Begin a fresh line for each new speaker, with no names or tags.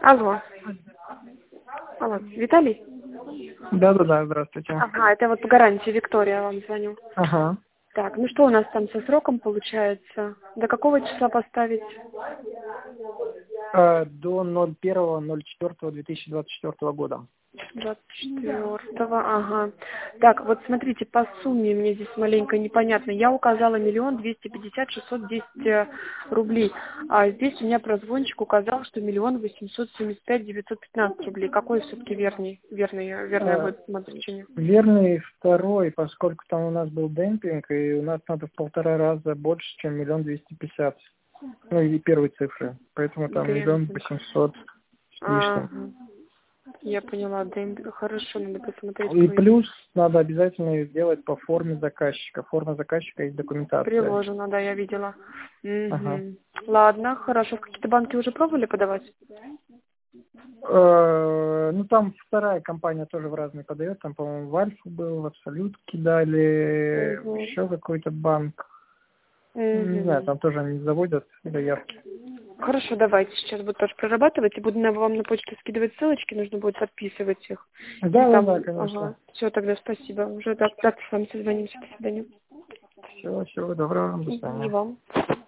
Алло. Алло, Виталий?
Да, здравствуйте.
Ага, это вот по гарантии Виктория вам звоню.
Ага.
Так, ну что у нас там со сроком получается? До какого числа поставить?
До 01.04.2024 года.
24-го, ага. Так, вот смотрите, по сумме мне здесь маленько непонятно. Я указала 1 250 610 рублей. А здесь у меня прозвончик указал, что 1 875 915 рублей. Какой все-таки верное будет значение?
Верный второй, поскольку там у нас был демпинг, и у нас надо в 1,5 раза больше, чем 1 250 000. Ну и первой цифры. Поэтому там 1 800 000 с лишним.
Я поняла, демпинг. Хорошо, надо посмотреть.
И плюс надо обязательно сделать по форме заказчика. Форма заказчика есть документация.
Приложено, да, я видела.
Ага.
Ладно, хорошо. В какие-то банки уже пробовали подавать?
Ну, там вторая компания тоже в разные подает. Там, по-моему, в Альфу был, в Абсолют кидали, еще какой-то банк. Не знаю, там тоже они заводят заявки.
Хорошо, давайте. Сейчас буду тоже прорабатывать и буду вам на почту скидывать ссылочки. Нужно будет подписывать их.
Да, конечно.
Ага. Все, тогда спасибо. Уже завтра с вами созвонимся. До свидания.
Всего доброго. До свидания.
И вам.